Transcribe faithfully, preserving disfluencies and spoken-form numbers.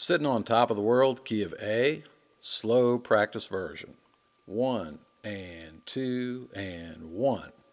Sitting on top of the world, key of A, slow practice version. One and two and one.